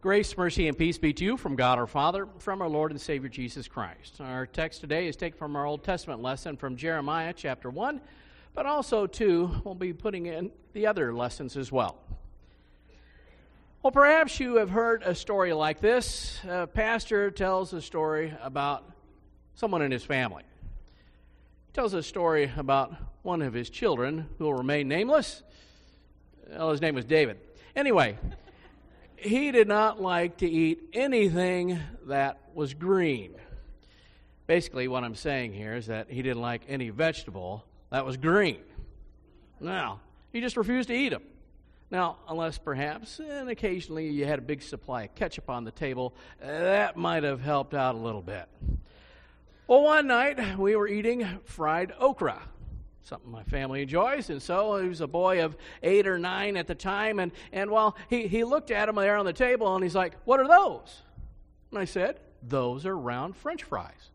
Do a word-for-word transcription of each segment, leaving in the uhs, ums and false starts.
Grace, mercy, and peace be to you from God our Father, from our Lord and Savior Jesus Christ. Our text today is taken from our Old Testament lesson from Jeremiah chapter one, but also, too, we'll be putting in the other lessons as well. Well, perhaps you have heard a story like this. A pastor tells a story about someone in his family. He tells a story about one of his children who will remain nameless. Well, his name was David. Anyway, he did not like to eat anything that was green. Basically, what I'm saying here is that he didn't like any vegetable that was green. Now, he just refused to eat them. Now, unless perhaps, and occasionally you had a big supply of ketchup on the table, uh, that might have helped out a little bit. Well, one night we were eating fried okra, something my family enjoys, and so he was a boy of eight or nine at the time, and, and well, he, he looked at him there on the table, and he's like, "What are those?" And I said, "Those are round French fries."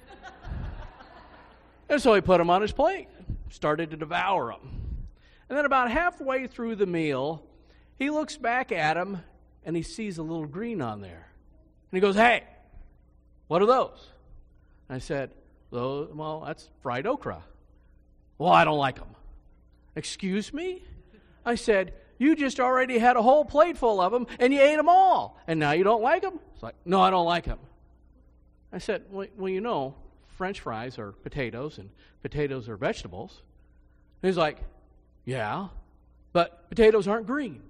And so he put them on his plate, started to devour them. And then about halfway through the meal, he looks back at him, and he sees a little green on there. And he goes, "Hey, what are those?" And I said, "Those, well, that's fried okra." "Well, I don't like them." "Excuse me?" I said, "You just already had a whole plate full of them, and you ate them all, and now you don't like them?" It's like, "No, I don't like them." I said, well, well, you know, French fries are potatoes, and potatoes are vegetables. And he's like, "Yeah, but potatoes aren't green."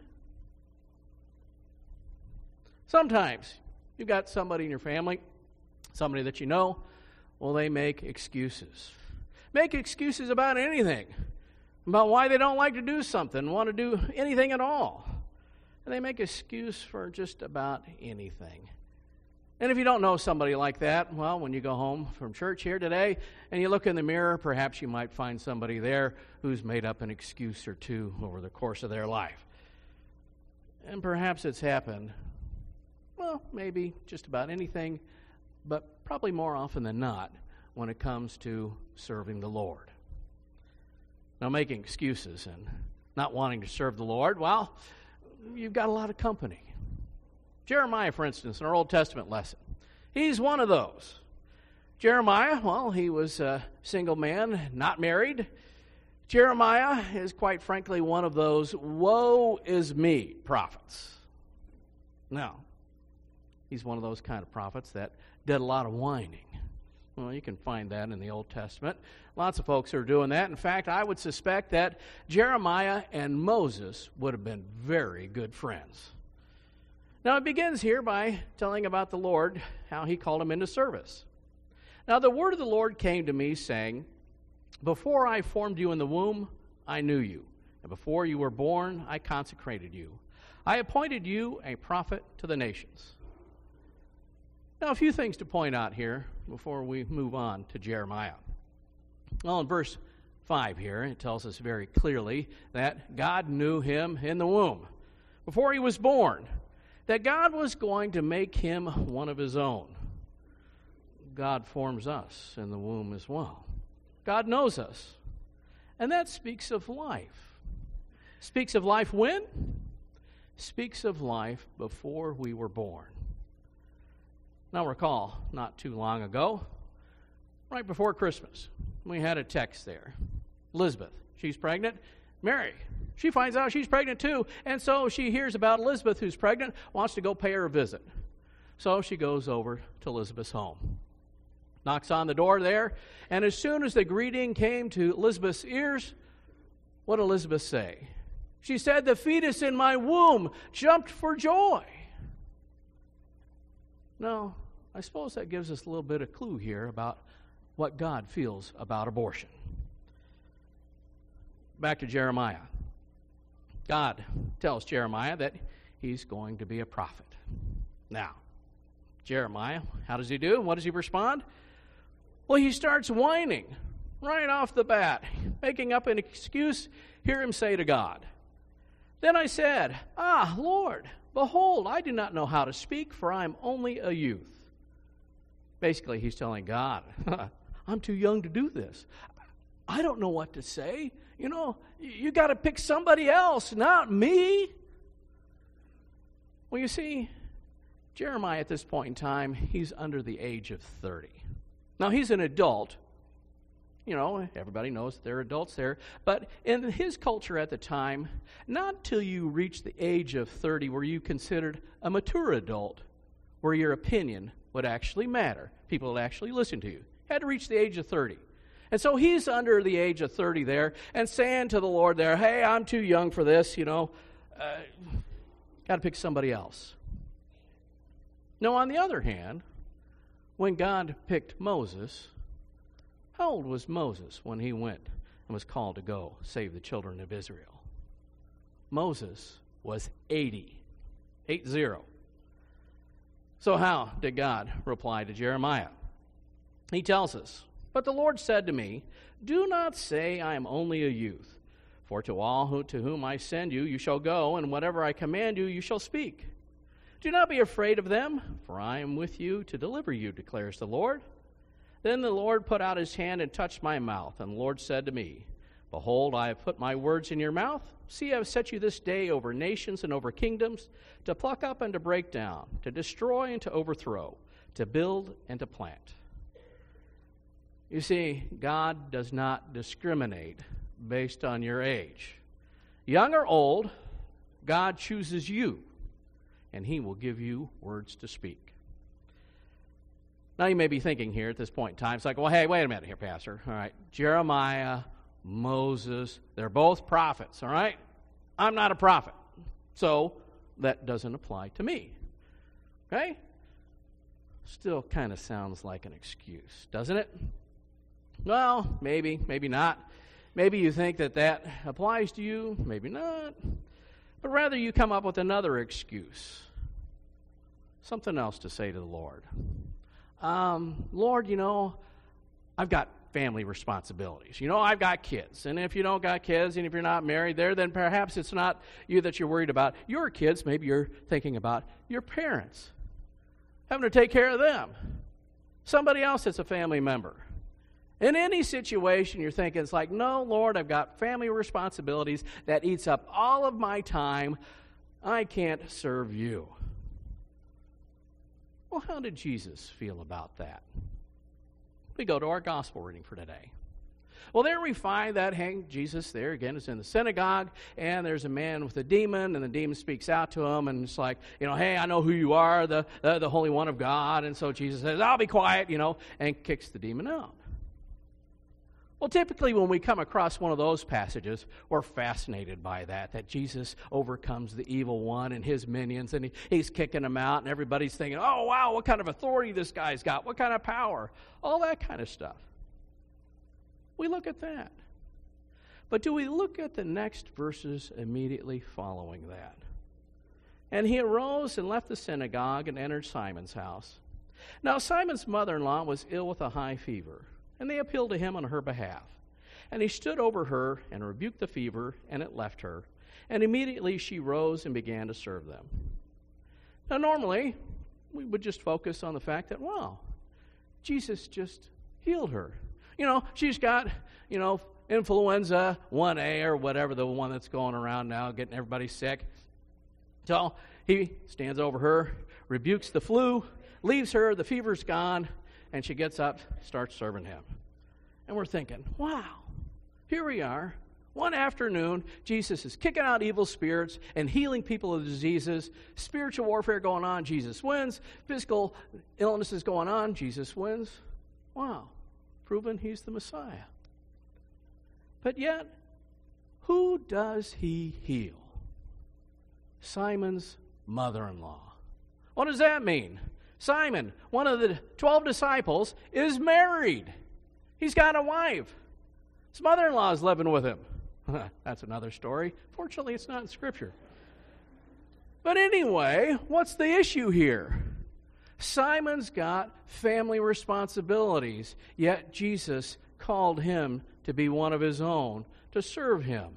Sometimes you've got somebody in your family, somebody that you know, well, they make excuses. Make excuses about anything, about why they don't like to do something, want to do anything at all. And they make excuse for just about anything. And if you don't know somebody like that, well, when you go home from church here today and you look in the mirror, perhaps you might find somebody there who's made up an excuse or two over the course of their life. And perhaps it's happened, well, maybe just about anything, but probably more often than not when it comes to serving the Lord. Now, making excuses and not wanting to serve the Lord, well, you've got a lot of company. Jeremiah, for instance, in our Old Testament lesson, he's one of those. Jeremiah, well, he was a single man, not married. Jeremiah is, quite frankly, one of those woe is me prophets. Now, he's one of those kind of prophets that did a lot of whining. Well, you can find that in the Old Testament. Lots of folks are doing that. In fact, I would suspect that Jeremiah and Moses would have been very good friends. Now, it begins here by telling about the Lord, how he called him into service. Now, the word of the Lord came to me, saying, "Before I formed you in the womb, I knew you. And before you were born, I consecrated you. I appointed you a prophet to the nations." Now, a few things to point out here before we move on to Jeremiah. Well, in verse five here, it tells us very clearly that God knew him in the womb, before he was born, that God was going to make him one of his own. God forms us in the womb as well. God knows us. And that speaks of life. Speaks of life when? Speaks of life before we were born. Now recall, not too long ago, right before Christmas, we had a text there. Elizabeth, she's pregnant. Mary, she finds out she's pregnant too, and so she hears about Elizabeth who's pregnant, wants to go pay her a visit. So she goes over to Elizabeth's home, knocks on the door there, and as soon as the greeting came to Elizabeth's ears, what did Elizabeth say? She said, "The fetus in my womb jumped for joy." Now, I suppose that gives us a little bit of clue here about what God feels about abortion. Back to Jeremiah. God tells Jeremiah that he's going to be a prophet. Now, Jeremiah, how does he do? What does he respond? Well, he starts whining right off the bat, making up an excuse. Hear him say to God, "Then I said, Ah, Lord, behold, I do not know how to speak, for I am only a youth." Basically, he's telling God, "I'm too young to do this. I don't know what to say. You know, you got to pick somebody else, not me." Well, you see, Jeremiah at this point in time, he's under the age of thirty. Now, he's an adult. You know, everybody knows that there are adults there. But in his culture at the time, not till you reach the age of thirty were you considered a mature adult, where your opinion would actually matter. People would actually listen to you. You had to reach the age of thirty. And so he's under the age of thirty there and saying to the Lord there, hey, I'm too young for this, you know. Uh, got to pick somebody else. Now, on the other hand, when God picked Moses, how old was Moses when he went and was called to go save the children of Israel? Moses was eighty. Eight zero. So how did God reply to Jeremiah? He tells us, but the Lord said to me, do not say I am only a youth, for to all who, to whom I send you, you shall go, and whatever I command you, you shall speak. Do not be afraid of them, for I am with you to deliver you, declares the Lord. Then the Lord put out his hand and touched my mouth, and the Lord said to me, behold, I have put my words in your mouth. See, I have set you this day over nations and over kingdoms, to pluck up and to break down, to destroy and to overthrow, to build and to plant. You see, God does not discriminate based on your age. Young or old, God chooses you, and he will give you words to speak. Now you may be thinking here at this point in time, it's like, well, hey, wait a minute here, Pastor. All right, Jeremiah, Moses, they're both prophets, all right? I'm not a prophet, so that doesn't apply to me, okay? Still kind of sounds like an excuse, doesn't it? Well, maybe, maybe not. Maybe you think that that applies to you, maybe not. But rather you come up with another excuse, something else to say to the Lord. Um, Lord, you know, I've got family responsibilities. You know, I've got kids. And if you don't got kids, and if you're not married there, then perhaps it's not you that you're worried about your kids. Maybe you're thinking about your parents, having to take care of them. Somebody else that's a family member. In any situation, you're thinking, it's like, no, Lord, I've got family responsibilities that eats up all of my time. I can't serve you. Well, how did Jesus feel about that? We go to our gospel reading for today. Well, there we find that hang, Jesus there, again, is in the synagogue, and there's a man with a demon, and the demon speaks out to him, and it's like, you know, hey, I know who you are, the, the, the Holy One of God. And so Jesus says, I'll be quiet, you know, and kicks the demon out. Well, typically when we come across one of those passages, we're fascinated by that, that Jesus overcomes the evil one and his minions, and he, he's kicking them out, and everybody's thinking, oh, wow, what kind of authority this guy's got, what kind of power, all that kind of stuff. We look at that. But do we look at the next verses immediately following that? And he arose and left the synagogue and entered Simon's house. Now Simon's mother-in-law was ill with a high fever, and they appealed to him on her behalf. And he stood over her and rebuked the fever, and it left her. And immediately she rose and began to serve them. Now, normally, we would just focus on the fact that, wow, Jesus just healed her. You know, she's got, you know, influenza one A or whatever, the one that's going around now, getting everybody sick. So he stands over her, rebukes the flu, leaves her, the fever's gone, and she gets up, starts serving him. And we're thinking, wow, here we are. One afternoon, Jesus is kicking out evil spirits and healing people of diseases. Spiritual warfare going on, Jesus wins. Physical illnesses going on, Jesus wins. Wow, proven he's the Messiah. But yet, who does he heal? Simon's mother-in-law. What does that mean? Simon, one of the twelve disciples, is married. He's got a wife. His mother-in-law is living with him. That's another story. Fortunately, it's not in Scripture. But anyway, what's the issue here? Simon's got family responsibilities, yet Jesus called him to be one of his own, to serve him.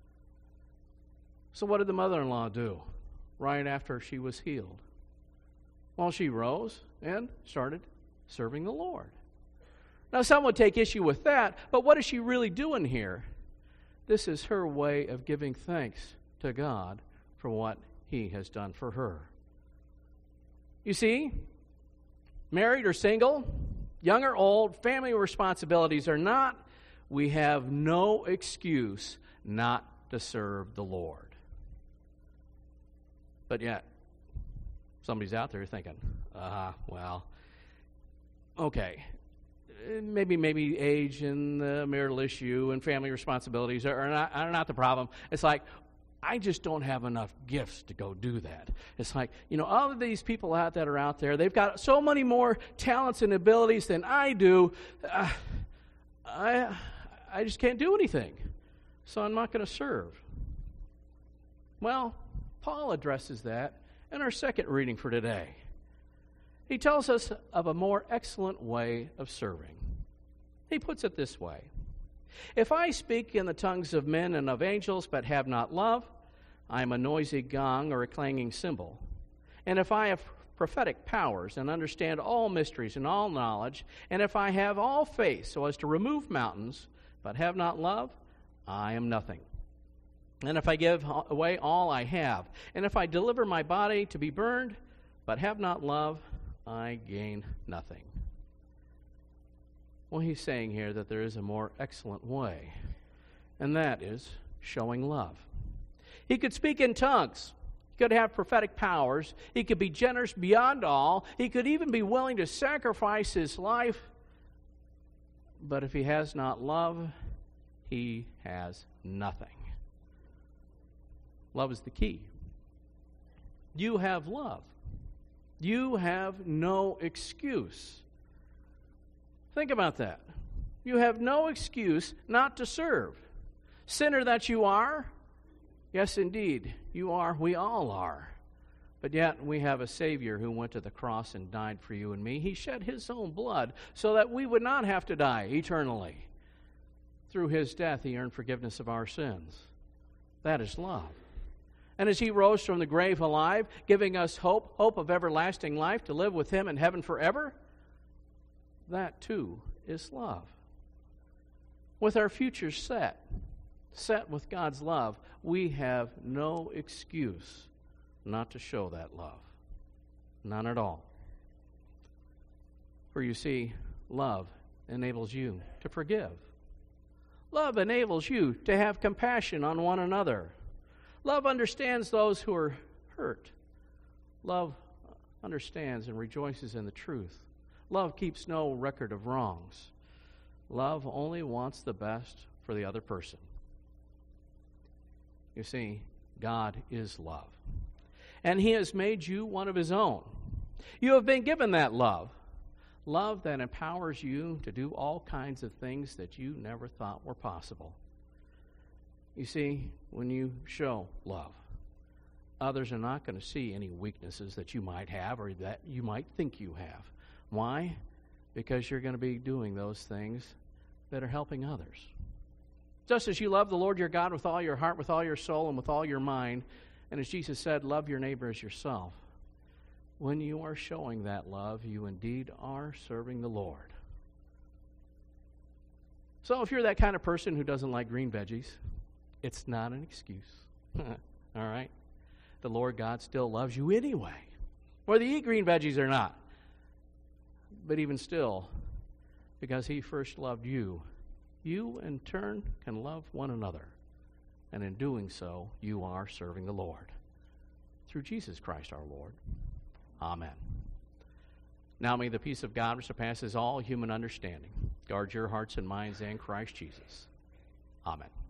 So what did the mother-in-law do right after she was healed? Well, she rose and started serving the Lord. Now, some would take issue with that, but what is she really doing here? This is her way of giving thanks to God for what he has done for her. You see, married or single, young or old, family responsibilities or not, we have no excuse not to serve the Lord. But yet, somebody's out there thinking, uh, well, okay, maybe maybe age and the marital issue and family responsibilities are not, are not the problem. It's like, I just don't have enough gifts to go do that. It's like, you know, all of these people out that are out there, they've got so many more talents and abilities than I do. Uh, I, I just can't do anything, so I'm not going to serve. Well, Paul addresses that in our second reading for today. He tells us of a more excellent way of serving. He puts it this way. If I speak in the tongues of men and of angels, but have not love, I am a noisy gong or a clanging cymbal. And if I have prophetic powers and understand all mysteries and all knowledge, and if I have all faith so as to remove mountains, but have not love, I am nothing. And if I give away all I have, and if I deliver my body to be burned, but have not love, I gain nothing. Well, he's saying here that there is a more excellent way, and that is showing love. He could speak in tongues. He could have prophetic powers. He could be generous beyond all. He could even be willing to sacrifice his life. But if he has not love, he has nothing. Love is the key. You have love. You have no excuse. Think about that. You have no excuse not to serve. Sinner that you are, yes, indeed, you are, we all are. But yet we have a Savior who went to the cross and died for you and me. He shed his own blood so that we would not have to die eternally. Through his death, he earned forgiveness of our sins. That is love. And as he rose from the grave alive, giving us hope, hope of everlasting life to live with him in heaven forever, that too is love. With our future set, set with God's love, we have no excuse not to show that love. None at all. For you see, love enables you to forgive. Love enables you to have compassion on one another. Love understands those who are hurt. Love understands and rejoices in the truth. Love keeps no record of wrongs. Love only wants the best for the other person. You see, God is love. And he has made you one of his own. You have been given that love. Love that empowers you to do all kinds of things that you never thought were possible. You see, when you show love, others are not going to see any weaknesses that you might have or that you might think you have. Why? Because you're going to be doing those things that are helping others. Just as you love the Lord your God with all your heart, with all your soul, and with all your mind, and as Jesus said, love your neighbor as yourself, when you are showing that love, you indeed are serving the Lord. So if you're that kind of person who doesn't like green veggies, it's not an excuse. All right? The Lord God still loves you anyway, whether you eat green veggies or not. But even still, because he first loved you, you in turn can love one another. And in doing so, you are serving the Lord. Through Jesus Christ our Lord. Amen. Now may the peace of God, which surpasses all human understanding, guard your hearts and minds in Christ Jesus. Amen.